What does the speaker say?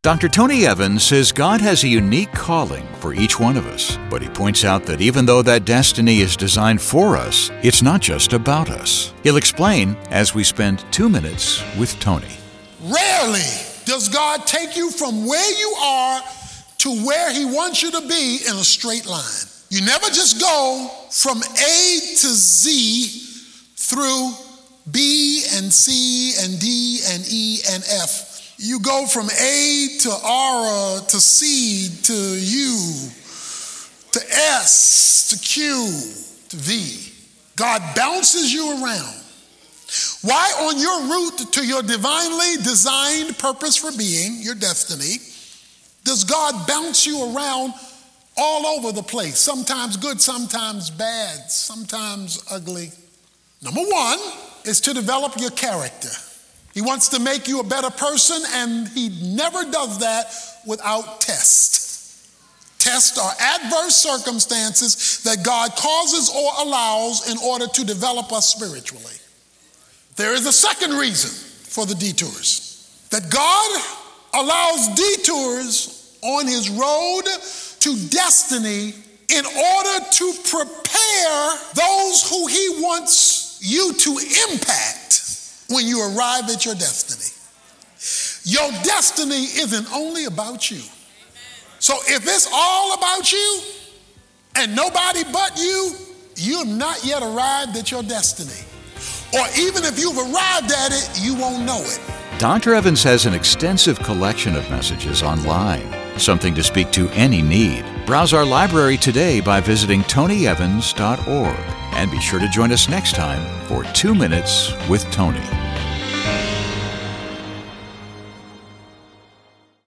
Dr. Tony Evans says God has a unique calling for each one of us, but he points out that even though that destiny is designed for us, it's not just about us. He'll explain as we spend 2 minutes with Tony. Rarely does God take you from where you are to where he wants you to be in a straight line. You never just go from A to Z through B and C and D and E and F. You go from A to R to C to U to S to Q to V. God bounces you around. Why on your route to your divinely designed purpose for being, your destiny, does God bounce you around all over the place? Sometimes good, sometimes bad, sometimes ugly. Number one is to develop your character. He wants to make you a better person, and he never does that without tests. Tests are adverse circumstances that God causes or allows in order to develop us spiritually. There is a second reason for the detours, that God allows detours on his road to destiny in order to prepare those who he wants you to impact when you arrive at your destiny. Your destiny isn't only about you. So if it's all about you and nobody but you, you've not yet arrived at your destiny. Or even if you've arrived at it, you won't know it. Dr. Evans has an extensive collection of messages online, something to speak to any need. Browse our library today by visiting tonyevans.org. And be sure to join us next time for 2 Minutes with Tony.